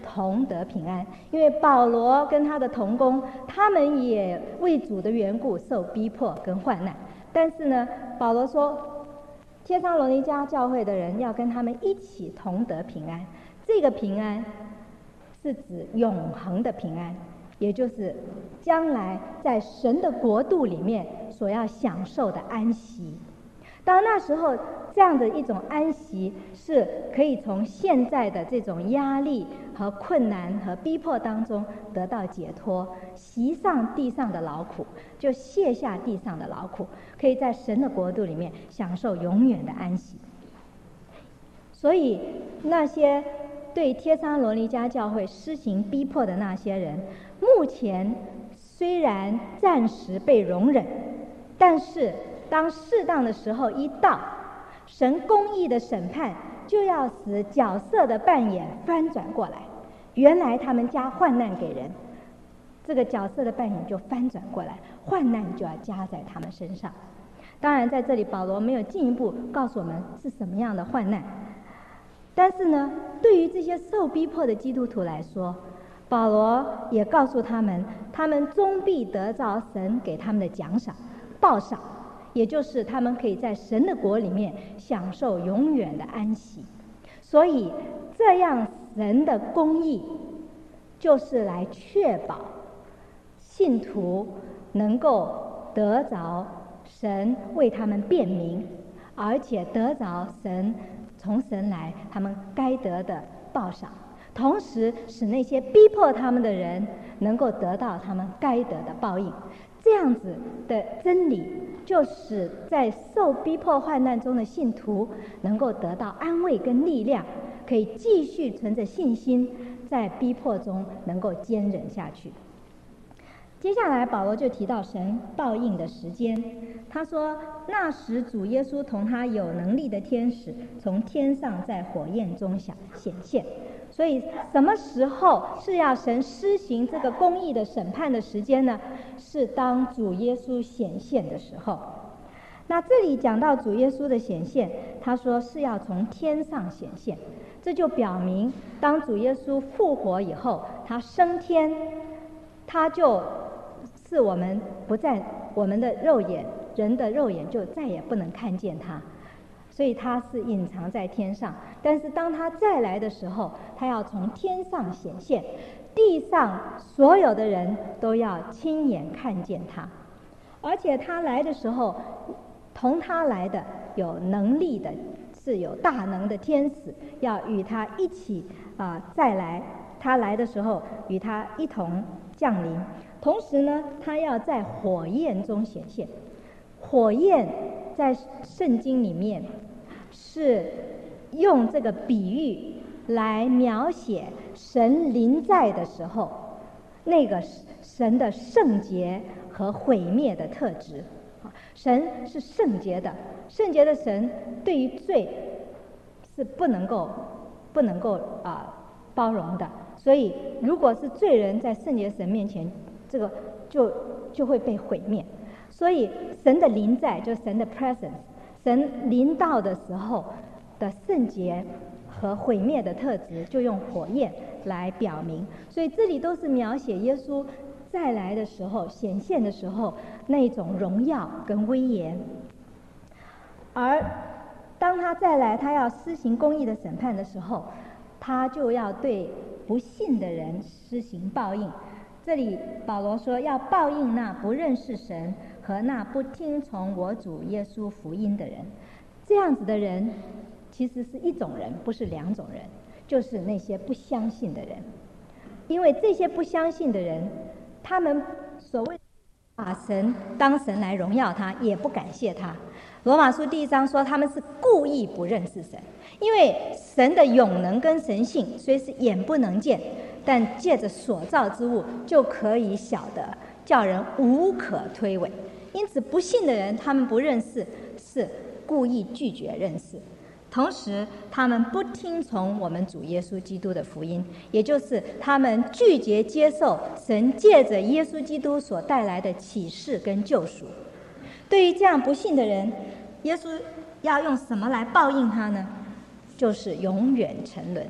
同得平安。因为保罗跟他的同工，他们也为主的缘故受逼迫跟患难，但是呢，保罗说帖撒罗尼迦教会的人要跟他们一起同得平安。这个平安是指永恒的平安，也就是将来在神的国度里面所要享受的安息。当那时候，这样的一种安息是可以从现在的这种压力和困难和逼迫当中得到解脱，席上地上的劳苦，就卸下地上的劳苦，可以在神的国度里面享受永远的安息。所以那些对帖撒罗尼迦教会施行逼迫的那些人，目前虽然暂时被容忍，但是当适当的时候一到，神公义的审判就要使角色的扮演翻转过来。原来他们加患难给人，这个角色的扮演就翻转过来，患难就要加在他们身上。当然在这里保罗没有进一步告诉我们是什么样的患难，但是呢，对于这些受逼迫的基督徒来说，保罗也告诉他们，他们终必得着神给他们的奖赏报赏，也就是他们可以在神的国里面享受永远的安息。所以这样神的公义就是来确保信徒能够得着神为他们辩明，而且得着神从神来他们该得的报赏，同时使那些逼迫他们的人能够得到他们该得的报应。这样子的真理就使在受逼迫患难中的信徒能够得到安慰跟力量，可以继续存着信心在逼迫中能够坚忍下去。接下来保罗就提到神报应的时间，他说那时主耶稣同他有能力的天使从天上在火焰中显现。所以什么时候是要神施行这个公义的审判的时间呢？是当主耶稣显现的时候。那这里讲到主耶稣的显现，他说是要从天上显现，这就表明当主耶稣复活以后，他升天，他就是我们不在我们的肉眼，人的肉眼就再也不能看见他，所以他是隐藏在天上。但是当他再来的时候，他要从天上显现，地上所有的人都要亲眼看见他。而且他来的时候，同他来的有能力的，是有大能的天使，要与他一起啊、呃、再来。他来的时候与他一同降临，同时呢，他要在火焰中显现。火焰在圣经里面是用这个比喻来描写神临在的时候那个神的圣洁和毁灭的特质。神是圣洁的，圣洁的神对于罪是不能够不能够啊、呃、包容的，所以如果是罪人在圣洁神面前，这个就就会被毁灭。所以神的临在就是神的 presence， 神临到的时候的圣洁和毁灭的特质就用火焰来表明。所以这里都是描写耶稣再来的时候显现的时候那种荣耀跟威严。而当他再来，他要施行公义的审判的时候，他就要对不信的人施行报应。这里保罗说要报应那不认识神和那不听从我主耶稣福音的人。这样子的人其实是一种人，不是两种人，就是那些不相信的人。因为这些不相信的人，他们所谓把神当神来荣耀他，也不感谢他。罗马书第一章说他们是故意不认识神，因为神的永能跟神性虽是眼不能见，但借着所造之物就可以晓得，叫人无可推诿。因此不信的人，他们不认识，是故意拒绝认识。同时他们不听从我们主耶稣基督的福音，也就是他们拒绝接受神借着耶稣基督所带来的启示跟救赎。对于这样不信的人，耶稣要用什么来报应他呢？就是永远沉沦。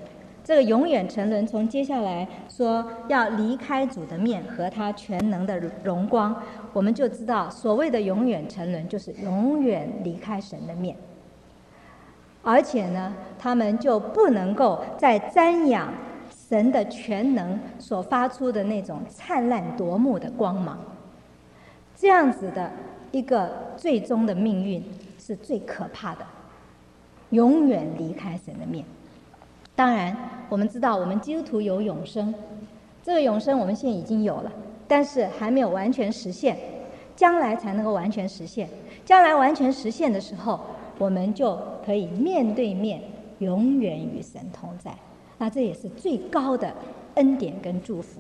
这个永远沉沦，从接下来说要离开主的面和他全能的荣光，我们就知道所谓的永远沉沦就是永远离开神的面，而且呢，他们就不能够再瞻仰神的全能所发出的那种灿烂夺目的光芒。这样子的一个最终的命运是最可怕的，永远离开神的面。当然我们知道我们基督徒有永生，这个永生我们现在已经有了，但是还没有完全实现，将来才能够完全实现。将来完全实现的时候，我们就可以面对面永远与神同在，那这也是最高的恩典跟祝福。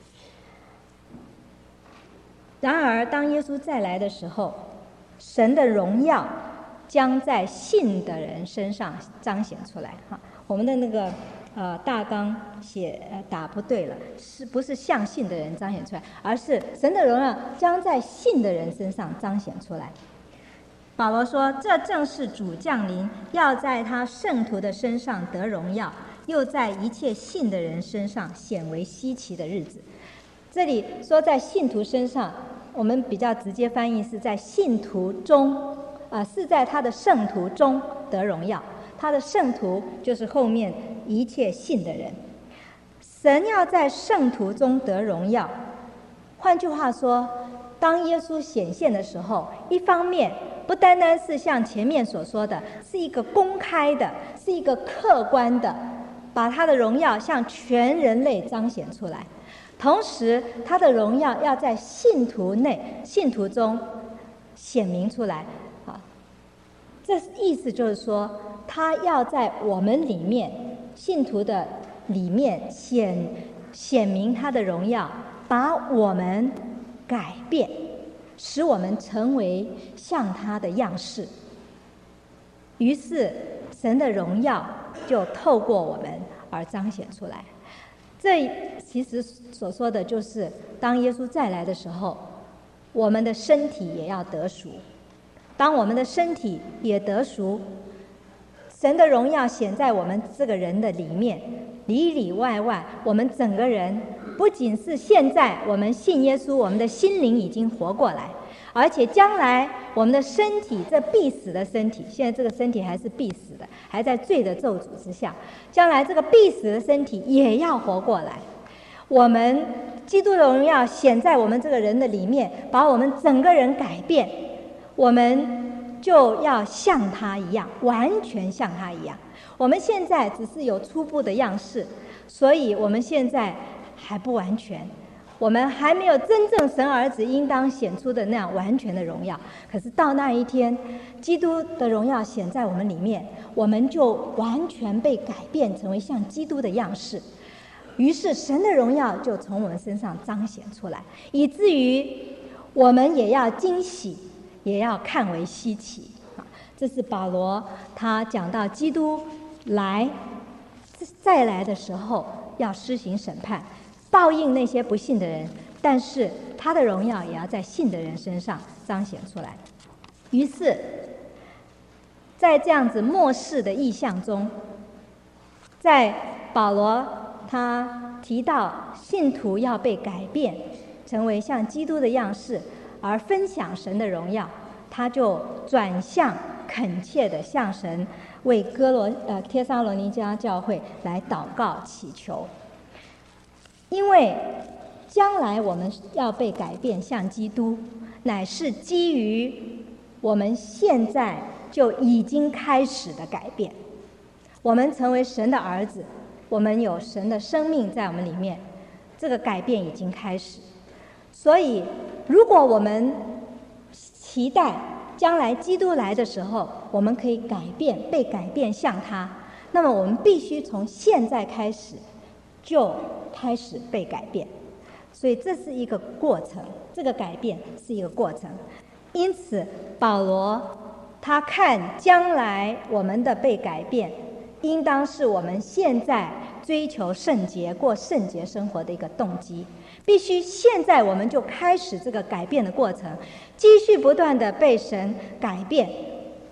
然而当耶稣再来的时候，神的荣耀将在信的人身上彰显出来。哈，我们的那个呃大纲写呃打不对了，是不是向信的人彰显出来，而是神的荣耀将在信的人身上彰显出来。保罗说，这正是主降临，要在他圣徒的身上得荣耀，又在一切信的人身上显为稀奇的日子。这里说在信徒身上，我们比较直接翻译是在信徒中，啊、呃，是在他的圣徒中得荣耀。他的圣徒就是后面一切信的人。神要在圣徒中得荣耀，换句话说，当耶稣显现的时候，一方面不单单是像前面所说的，是一个公开的，是一个客观的，把他的荣耀向全人类彰显出来。同时他的荣耀要在信徒内、信徒中显明出来。啊，这意思就是说，他要在我们里面，信徒的里面显显明他的荣耀，把我们改变，使我们成为像他的样式。于是神的荣耀就透过我们而彰显出来。这其实所说的就是，当耶稣再来的时候，我们的身体也要得赎。当我们的身体也得赎，神的荣耀显在我们这个人的里面，里里外外，我们整个人不仅是现在我们信耶稣，我们的心灵已经活过来，而且将来我们的身体，这必死的身体，现在这个身体还是必死的，还在罪的咒诅之下，将来这个必死的身体也要活过来。我们基督的荣耀显在我们这个人的里面，把我们整个人改变，我们就要像他一样，完全像他一样。我们现在只是有初步的样式，所以我们现在还不完全，我们还没有真正神儿子应当显出的那样完全的荣耀。可是到那一天，基督的荣耀显在我们里面，我们就完全被改变成为像基督的样式，于是神的荣耀就从我们身上彰显出来，以至于我们也要惊喜，也要看为稀奇。这是保罗他讲到基督来再来的时候要施行审判，报应那些不信的人，但是他的荣耀也要在信的人身上彰显出来。于是在这样子末世的意象中，在保罗他提到信徒要被改变成为像基督的样式，而分享神的荣耀，他就转向恳切的向神为哥罗呃帖撒罗尼迦教会来祷告祈求。因为将来我们要被改变像基督，乃是基于我们现在就已经开始的改变。我们成为神的儿子，我们有神的生命在我们里面，这个改变已经开始。所以如果我们期待将来基督来的时候，我们可以改变，被改变像他，那么我们必须从现在开始就开始被改变。所以这是一个过程，这个改变是一个过程。因此保罗他看将来我们的被改变，应当是我们现在追求圣洁、过圣洁生活的一个动机。必须现在我们就开始这个改变的过程，继续不断的被神改变，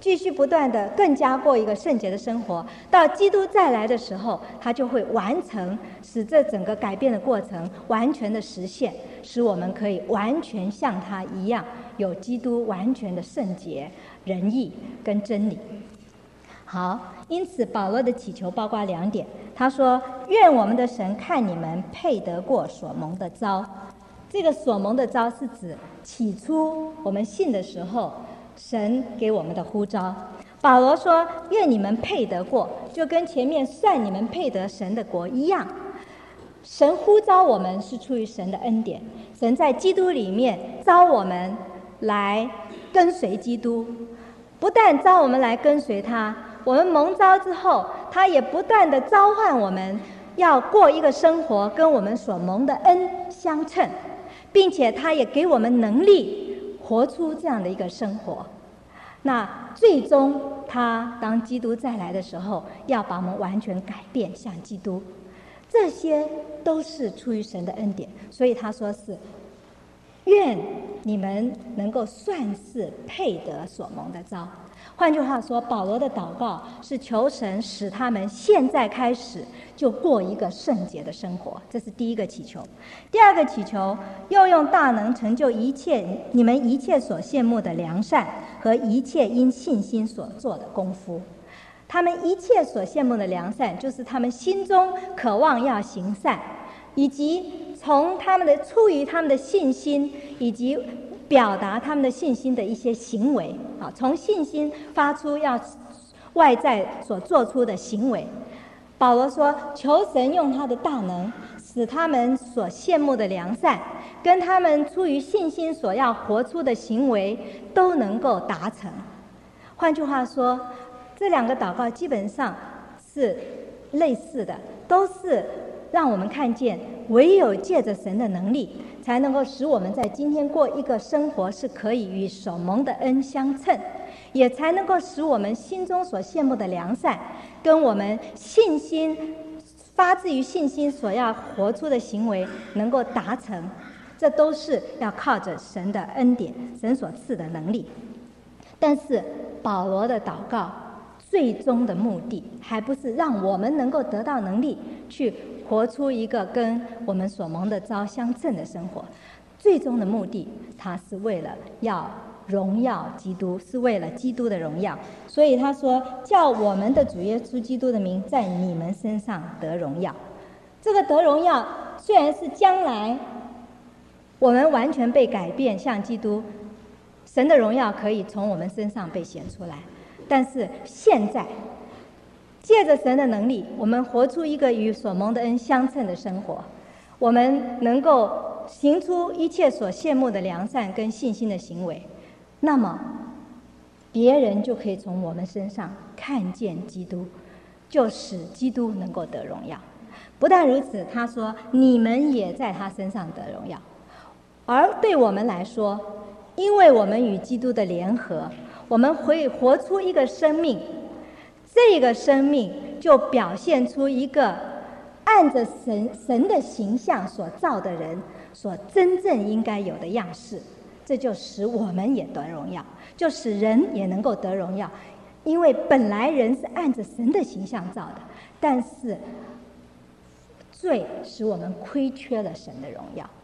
继续不断的更加过一个圣洁的生活，到基督再来的时候，他就会完成，使这整个改变的过程完全的实现，使我们可以完全像他一样，有基督完全的圣洁、仁义跟真理。好，因此保罗的祈求包括两点，他说：愿我们的神看你们配得过所蒙的召。这个所蒙的召是指起初我们信的时候，神给我们的呼召。保罗说：愿你们配得过，就跟前面算你们配得神的国一样。神呼召我们是出于神的恩典，神在基督里面召我们来跟随基督，不但召我们来跟随他，我们蒙召之后，他也不断的召唤我们要过一个生活跟我们所蒙的恩相称，并且他也给我们能力活出这样的一个生活。那最终他当基督再来的时候，要把我们完全改变像基督，这些都是出于神的恩典。所以他说是愿你们能够算是配得所蒙的召。换句话说，保罗的祷告是求神使他们现在开始就过一个圣洁的生活，这是第一个祈求。第二个祈求，又用大能成就一切你们一切所羡慕的良善和一切因信心所做的功夫。他们一切所羡慕的良善，就是他们心中渴望要行善，以及从他们的出于他们的信心，以及表达他们的信心的一些行为啊，从信心发出要外在所做出的行为。保罗说，求神用他的大能，使他们所羡慕的良善，跟他们出于信心所要活出的行为都能够达成。换句话说，这两个祷告基本上是类似的，都是让我们看见唯有借着神的能力，才能够使我们在今天过一个生活是可以与所蒙的恩相称，也才能够使我们心中所羡慕的良善跟我们信心发自于信心所要活出的行为能够达成。这都是要靠着神的恩典，神所赐的能力。但是保罗的祷告最终的目的，还不是让我们能够得到能力去活出一个跟我们所蒙的召相称的生活。最终的目的，他是为了要荣耀基督，是为了基督的荣耀。所以他说，叫我们的主耶稣基督的名在你们身上得荣耀。这个得荣耀虽然是将来我们完全被改变像基督，神的荣耀可以从我们身上被显出来，但是现在借着神的能力，我们活出一个与所蒙的恩相称的生活，我们能够行出一切所羡慕的良善跟信心的行为，那么别人就可以从我们身上看见基督，就使基督能够得荣耀。不但如此，他说你们也在他身上得荣耀。而对我们来说，因为我们与基督的联合，我们会活出一个生命，这个生命就表现出一个按着神神的形象所造的人所真正应该有的样式，这就使我们也得荣耀，就使人也能够得荣耀。因为本来人是按着神的形象造的，但是罪使我们亏缺了神的荣耀。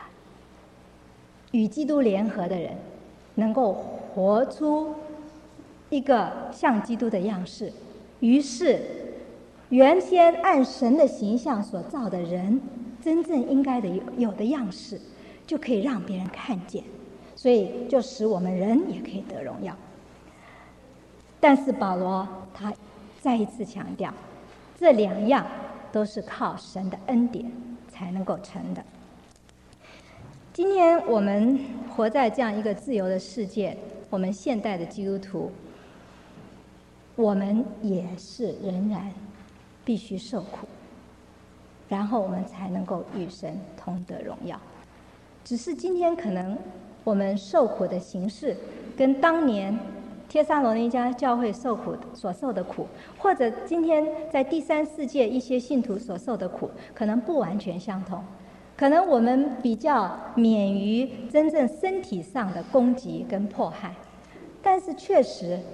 与基督联合的人能够活出一个像基督的样式，于是原先按神的形象所造的人真正应该的有的样式，就可以让别人看见，所以就使我们人也可以得荣耀。但是保罗他再一次强调，这两样都是靠神的恩典才能够成的。今天我们活在这样一个自由的世界，我们现代的基督徒，我们也是仍然必须受苦，然后我们才能够与神同得荣耀。只是今天可能我们受苦的形式跟当年帖撒罗尼迦教会受苦所受的苦，或者今天在第三世界一些信徒所受的苦，可能不完全相同。可能我们比较免于真正身体上的攻击跟迫害，但是确实我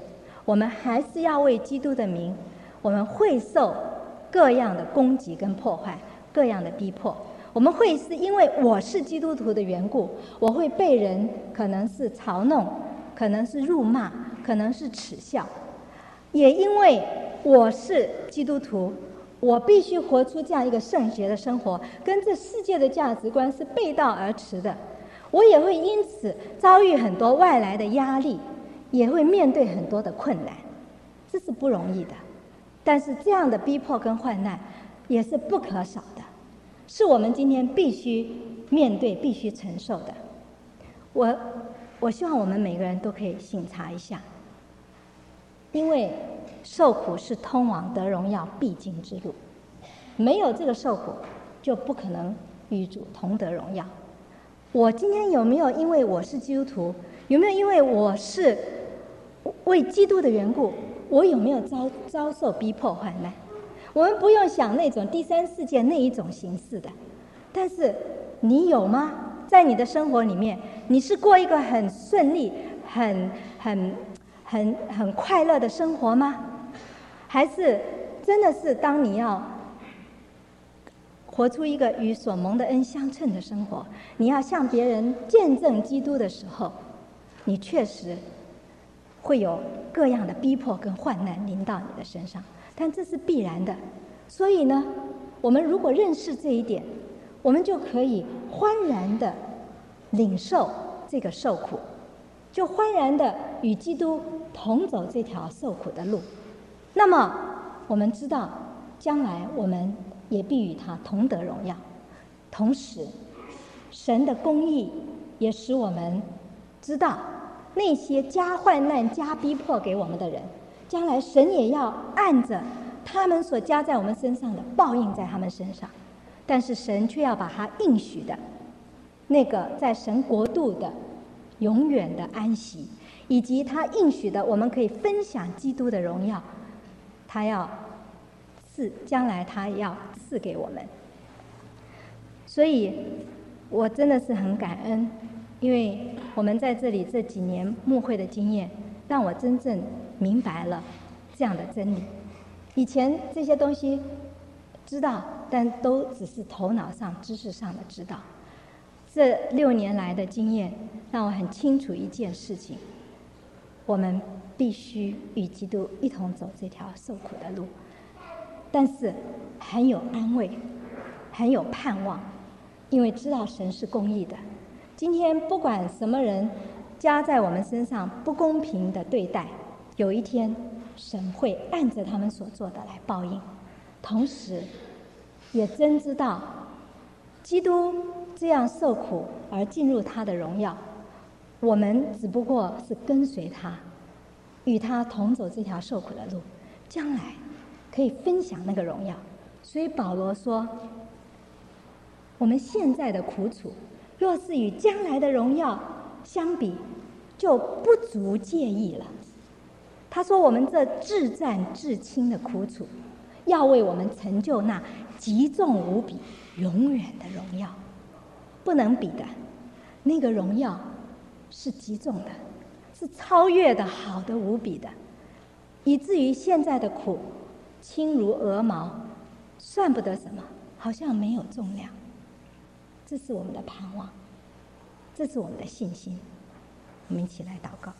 我们还是要为基督的名，我们会受各样的攻击跟破坏，各样的逼迫。我们会是因为我是基督徒的缘故，我会被人可能是嘲弄，可能是辱骂，可能是耻笑。也因为我是基督徒，我必须活出这样一个圣洁的生活，跟这世界的价值观是背道而驰的。我也会因此遭遇很多外来的压力，也会面对很多的困难，这是不容易的。但是这样的逼迫跟患难也是不可少的，是我们今天必须面对、必须承受的。我我希望我们每个人都可以省察一下，因为受苦是通往得荣耀必经之路，没有这个受苦，就不可能与主同得荣耀。我今天有没有因为我是基督徒，有没有因为我是为基督的缘故，我有没有遭遭受逼迫患难？我们不用想那种第三世界那一种形式的，但是你有吗？在你的生活里面，你是过一个很顺利、很很很很快乐的生活吗？还是真的是当你要活出一个与所蒙的恩相称的生活，你要向别人见证基督的时候，你确实会有各样的逼迫跟患难临到你的身上，但这是必然的。所以呢，我们如果认识这一点，我们就可以欢然的领受这个受苦，就欢然的与基督同走这条受苦的路。那么我们知道，将来我们也必与他同得荣耀。同时，神的公义也使我们知道，那些加患难、加逼迫给我们的人，将来神也要按着他们所加在我们身上的报应在他们身上。但是神却要把他应许的那个在神国度的永远的安息，以及他应许的我们可以分享基督的荣耀，他要赐，将来他要赐给我们。所以我真的是很感恩，因为我们在这里这几年牧会的经验，让我真正明白了这样的真理。以前这些东西知道，但都只是头脑上、知识上的知道。这六年来的经验让我很清楚一件事情：我们必须与基督一同走这条受苦的路。但是很有安慰，很有盼望，因为知道神是公义的。今天不管什么人加在我们身上不公平的对待，有一天神会按着他们所做的来报应。同时也真知道基督这样受苦而进入他的荣耀，我们只不过是跟随他，与他同走这条受苦的路，将来可以分享那个荣耀。所以保罗说，我们现在的苦楚若是与将来的荣耀相比，就不足介意了。他说我们这至战至轻的苦楚，要为我们成就那极重无比永远的荣耀。不能比的，那个荣耀是极重的，是超越的好的无比的，以至于现在的苦轻如鹅毛，算不得什么，好像没有重量。这是我们的盼望，这是我们的信心。我们一起来祷告。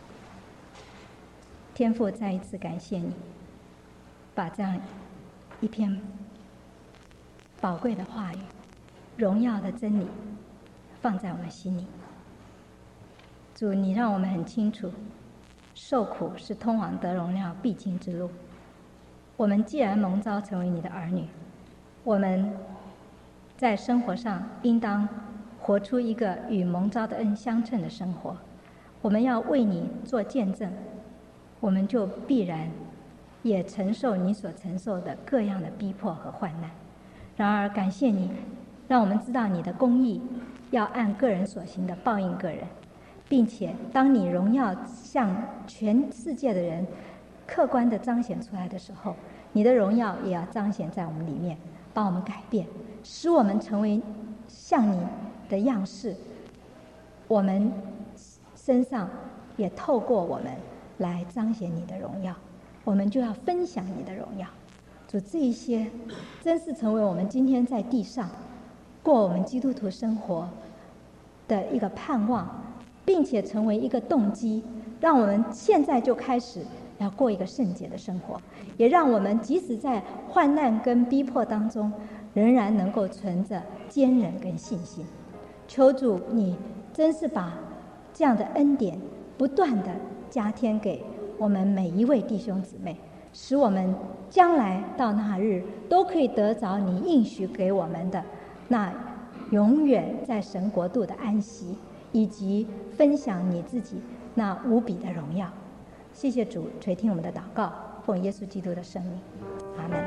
天父，再一次感谢你，把这样一篇宝贵的话语、荣耀的真理放在我们心里。主，你让我们很清楚，受苦是通往得荣耀必经之路。我们既然蒙召成为你的儿女，我们在生活上应当活出一个与蒙召的恩相称的生活。我们要为你做见证，我们就必然也承受你所承受的各样的逼迫和患难。然而感谢你，让我们知道你的公义要按个人所行的报应个人，并且当你荣耀向全世界的人客观地彰显出来的时候，你的荣耀也要彰显在我们里面，把我们改变，使我们成为像你的样式。我们身上也透过我们来彰显你的荣耀，我们就要分享你的荣耀。主，这一些真是成为我们今天在地上过我们基督徒生活的一个盼望，并且成为一个动机，让我们现在就开始要过一个圣洁的生活，也让我们即使在患难跟逼迫当中，仍然能够存着坚韧跟信心。求主你真是把这样的恩典不断的加添给我们每一位弟兄姊妹，使我们将来到那日都可以得着你应许给我们的那永远在神国度的安息，以及分享你自己那无比的荣耀。谢谢主垂听我们的祷告，奉耶稣基督的圣名，阿们。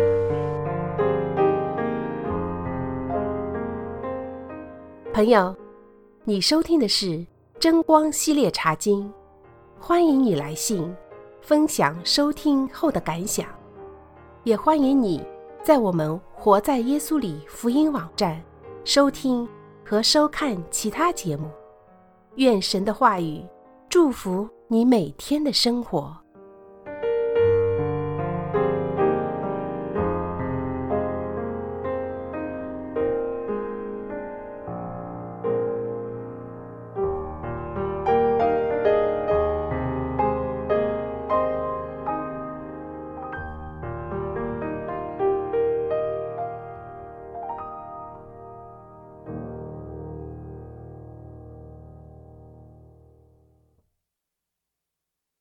朋友，你收听的是真光系列茶经，欢迎你来信分享收听后的感想，也欢迎你在我们活在耶稣里福音网站收听和收看其他节目。愿神的话语祝福你每天的生活。